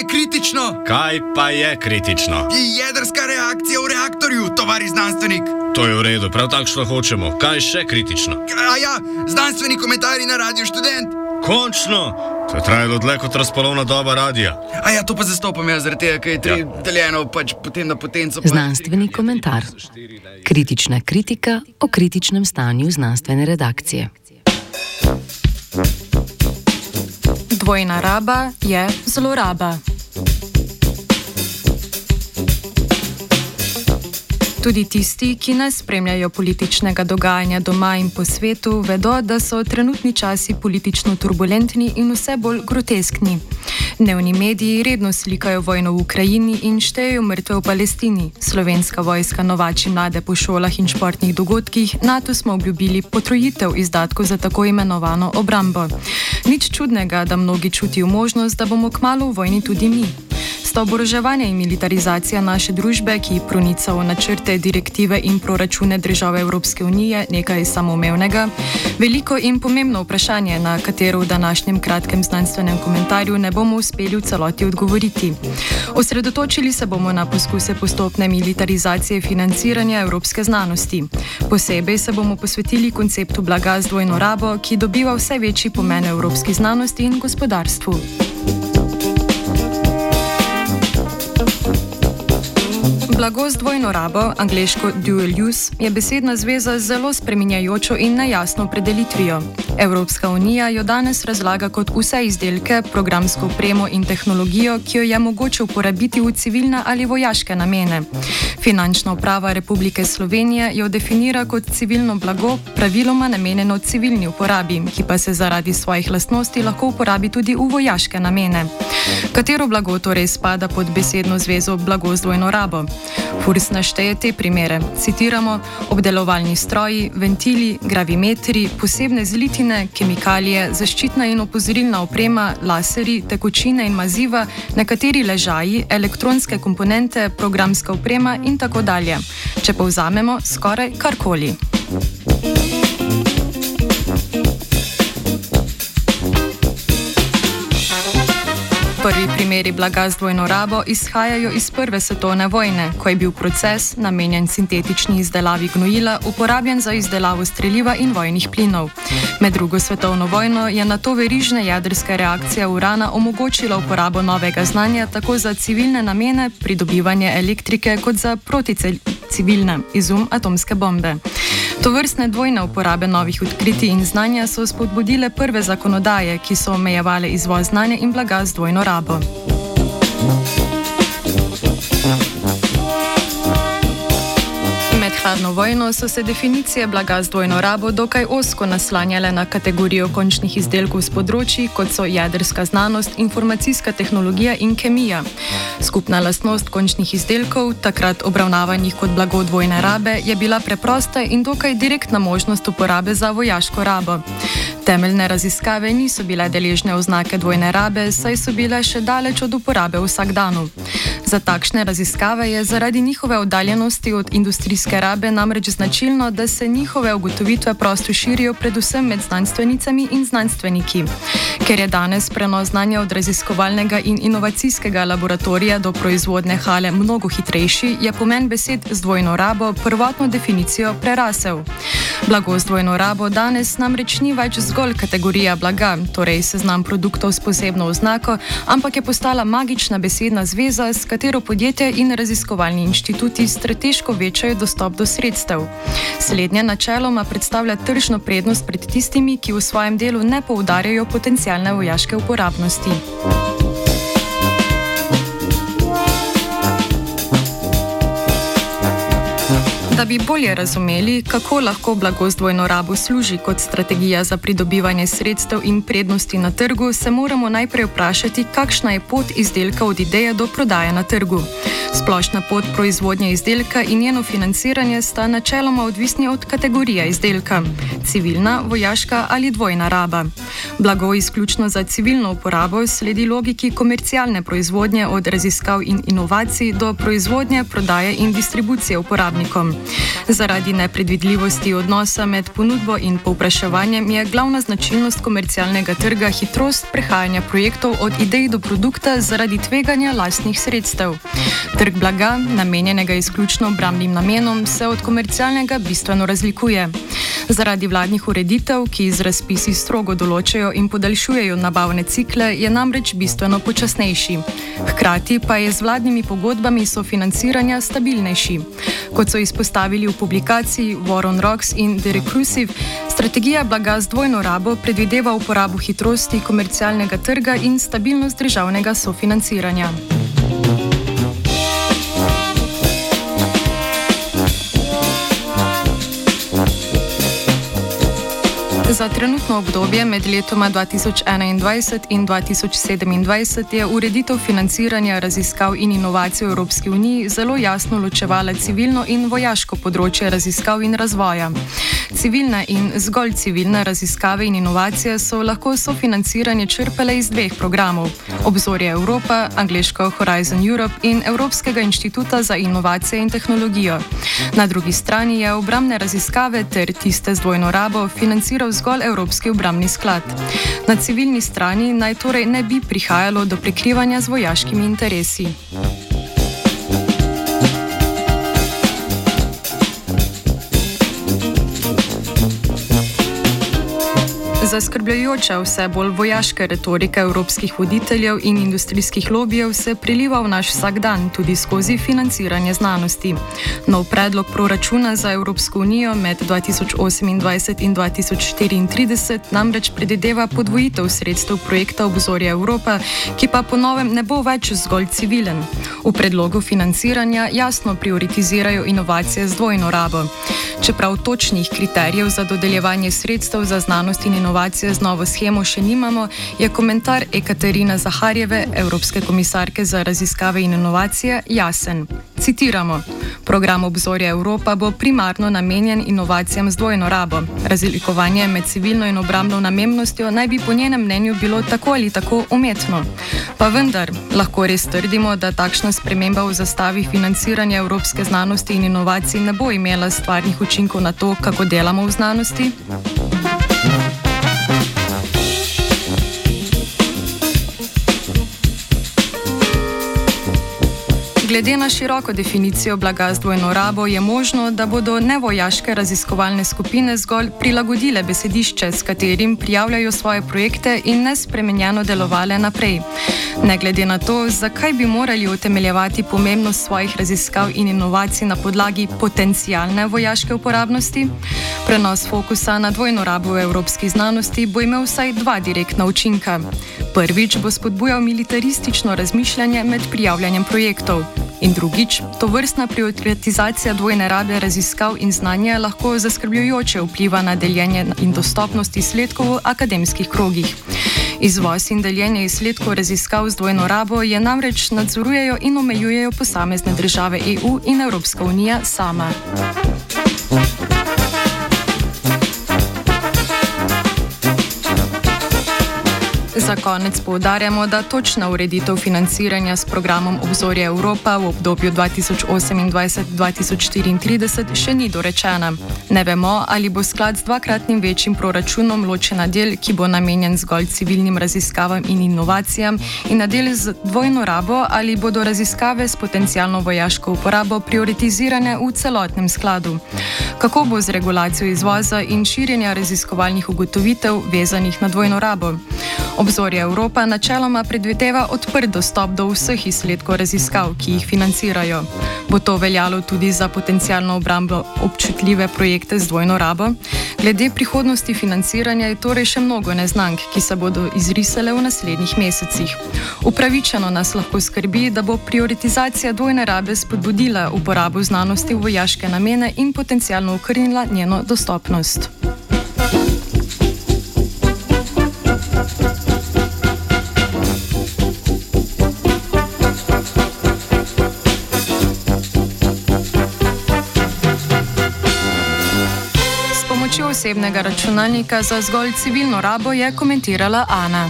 je kritično? Kaj pa je kritično? Jedrska reakcija v reaktorju, tovari znanstvenik. To je v redu, prav takšno hočemo. Kaj je še kritično? Znanstveni komentarji na Radiu Študent. Končno! To je trajalo dlje kot razpolovna doba radia. To pa zastopam jaz, zaradi tega, ker je deljeno potem na potenco. Znanstveni komentar. Kritična kritika o kritičnem stanju znanstvene redakcije. Dvojna raba je zloraba. Tudi tisti, ki ne spremljajo političnega dogajanja doma in po svetu, vedo, da so trenutni časi politično turbulentni in vse bolj groteskni. Dnevni mediji redno slikajo vojno v Ukrajini in štejejo mrtve v Palestini. Slovenska vojska novači mlade po šolah in športnih dogodkih, NATO smo obljubili potrojitev izdatkov za tako imenovano obrambo. Nič čudnega, da mnogi čutijo možnost, da bomo kmalu v vojni tudi mi. Sta oboroževanje in militarizacija naše družbe, ki pronica v načrte, direktive in proračune države Evropske unije, nekaj samoumevnega? Veliko in pomembno vprašanje, na katero v današnjem kratkem znanstvenem komentarju ne bomo uspeli v celoti odgovoriti. Osredotočili se bomo na poskuse postopne militarizacije financiranja evropske znanosti. Posebej se bomo posvetili konceptu blaga z dvojno rabo, ki dobiva vse večji pomen evropski znanosti in gospodarstvu. Blago z dvojno rabo, angleško dual use, je besedna zveza z zelo spreminjajočo in nejasno opredelitvijo. Evropska unija jo danes razlaga kot vse izdelke, programsko opremo in tehnologijo, ki jo je mogoče uporabiti v civilne ali vojaške namene. Finančna uprava Republike Slovenije jo definira kot civilno blago, praviloma namenjeno civilni uporabi, ki pa se zaradi svojih lastnosti lahko uporabi tudi v vojaške namene. Katero blago torej spada pod besedno zvezo blago z dvojno rabo? Furs našteje te primere. Citiramo: obdelovalni stroji, ventili, gravimetri, posebne zlitine, kemikalije, zaščitna in opozorilna oprema, laserji, tekočine in maziva, nekateri ležaji, elektronske komponente, programska oprema in tako dalje. Če povzamemo, skoraj karkoli. Prvi primeri blaga z dvojno rabo izhajajo iz Prve svetovne vojne, ko je bil proces, namenjen sintetični izdelavi gnojila, uporabljen za izdelavo streliva in vojnih plinov. Med Drugo svetovno vojno je nato verižna jedrska reakcija urana omogočila uporabo novega znanja tako za civilne namene, pridobivanje elektrike, kot za proticivilne, izum atomske bombe. Tovrstne dvojne uporabe novih odkritij in znanja so spodbudile prve zakonodaje, ki so omejevale izvoz znanja in blaga z dvojno rabo. Med hladno vojno so se definicije blaga z dvojno rabo dokaj ozko naslanjale na kategorijo končnih izdelkov s področji, kot so jedrska znanost, informacijska tehnologija in kemija. Skupna lastnost končnih izdelkov, takrat obravnavanih kot blago dvojne rabe, je bila preprosta in dokaj direktna možnost uporabe za vojaško rabo. Temeljne raziskave niso bile deležne oznake dvojne rabe, saj so bile še daleč od uporabe v vsakdanu. Za takšne raziskave je zaradi njihove oddaljenosti od industrijske rabe namreč značilno, da se njihove ugotovitve prosto širijo predvsem med znanstvenicami in znanstveniki. Ker je danes prenos znanja od raziskovalnega in inovacijskega laboratorija do proizvodne hale mnogo hitrejši, je pomen besed z dvojno rabo prvotno definicijo prerasel. Blago z dvojno rabo danes namreč ni več zgolj kategorija blaga, torej seznam produktov s posebno oznako, ampak je postala magična besedna zveza, s katero podjetja in raziskovalni inštituti strateško večajo dostop do sredstev. Slednje načeloma predstavlja tržno prednost pred tistimi, ki v svojem delu ne poudarjajo potencialne vojaške uporabnosti. Da bi bolje razumeli, kako lahko blago z dvojno rabo služi kot strategija za pridobivanje sredstev in prednosti na trgu, se moramo najprej vprašati, kakšna je pot izdelka od ideje do prodaje na trgu. Splošna pot proizvodnje izdelka in njeno financiranje sta načeloma odvisni od kategorije izdelka: civilna, vojaška ali dvojna raba. Blago izključno za civilno uporabo sledi logiki komercialne proizvodnje od raziskav in inovacij do proizvodnje, prodaje in distribucije uporabnikom. Zaradi nepredvidljivosti odnosa med ponudbo in povpraševanjem je glavna značilnost komercialnega trga hitrost prehajanja projektov od idej do produkta zaradi tveganja lastnih sredstev. Trg blaga, namenjenega izključno obrambnim namenom, se od komercialnega bistveno razlikuje. Zaradi vladnih ureditev, ki z razpisi strogo določajo in podaljšujejo nabavne cikle, je namreč bistveno počasnejši. Hkrati pa je z vladnimi pogodbami sofinanciranja stabilnejši. Kot so izpostavili v publikaciji War on Rocks in The Reclusive, strategija blaga z dvojno rabo predvideva uporabo hitrosti komercialnega trga in stabilnost državnega sofinanciranja. Za trenutno obdobje med letoma 2021 in 2027 je ureditev financiranja raziskav in inovacij v Evropski uniji zelo jasno ločevala civilno in vojaško področje raziskav in razvoja. Civilne in zgolj civilne raziskave in inovacije so lahko sofinanciranje črpale iz dveh programov: Obzorje Evropa, angleško Horizon Europe in Evropskega inštituta za inovacije in tehnologijo. Na drugi strani je obrambne raziskave ter tiste z dvojno rabo financiral zgolj Evropski obrambni sklad. Na civilni strani naj torej ne bi prihajalo do prekrivanja z vojaškimi interesi. Zaskrbljujoča vse bolj vojaška retorika evropskih voditeljev in industrijskih lobijev se preliva v naš vsakdan tudi skozi financiranje znanosti. Nov predlog proračuna za Evropsko unijo med 2028 in 2034 namreč predvideva podvojitev sredstev projekta Obzorje Evropa, ki pa po novem ne bo več zgolj civilen. V predlogu financiranja jasno prioritizirajo inovacije z dvojno rabo. Čeprav točnih kriterijev za dodeljevanje sredstev za znanost in inovacije z novo shemo še nimamo, je komentar Ekaterine Zaharjeve, Evropske komisarke za raziskave in inovacije, jasen. Citiramo: Program Obzorja Evropa bo primarno namenjen inovacijam z dvojno rabo. Razlikovanje med civilno in obrambno namembnostjo naj bi po njenem mnenju bilo tako ali tako umetno. Pa vendar, lahko res trdimo, da takšna sprememba v zastavi financiranja evropske znanosti in inovacij ne bo imela stvarnih učinkov na to, kako delamo v znanosti? Glede na široko definicijo blaga z dvojno rabo je možno, da bodo nevojaške raziskovalne skupine zgolj prilagodile besedišče, s katerim prijavljajo svoje projekte in nespremenjeno delovale naprej. Ne glede na to, zakaj bi morali utemeljevati pomembnost svojih raziskav in inovacij na podlagi potencialne vojaške uporabnosti, prenos fokusa na dvojno rabo v evropski znanosti bo imel vsaj dva direktna učinka. Prvič bo spodbujal militaristično razmišljanje med prijavljanjem projektov. In drugič, tovrstna prioritizacija dvojne rabe raziskav in znanja lahko zaskrbljujoče vpliva na deljenje in dostopnost izsledkov v akademskih krogih. Izvoz in deljenje izsledkov raziskav z dvojno rabo je namreč nadzorujejo in omejujejo posamezne države EU in Evropska unija sama. Za konec poudarjamo, da točna ureditev financiranja s programom Obzorje Evropa v obdobju 2028-2034 še ni dorečena. Ne vemo, ali bo sklad z dvakratnim večjim proračunom ločen na del, ki bo namenjen zgolj civilnim raziskavam in inovacijam, in na del z dvojno rabo, ali bodo raziskave s potencialno vojaško uporabo prioritizirane v celotnem skladu. Kako bo z regulacijo izvoza in širjenja raziskovalnih ugotovitev vezanih na dvojno rabo? Obzorje Evropa načeloma predvideva odprt dostop do vseh izsledkov raziskav, ki jih financirajo. Bo to veljalo tudi za potencialno obrambno občutljive projekte z dvojno rabo? Glede prihodnosti financiranja je torej še mnogo neznank, ki se bodo izrisale v naslednjih mesecih. Upravičeno nas lahko skrbi, da bo prioritizacija dvojne rabe spodbudila uporabo znanosti v vojaške namene in potencialno okrnila njeno dostopnost. Osebnega računalnika za zgolj civilno rabo je komentirala Ana.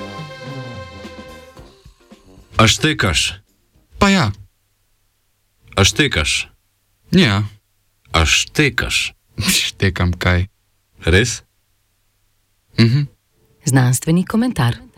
A štekaš? Pa ja. A štekaš? Ja, A štekaš? štekam kaj. Res? Znanstveni komentar.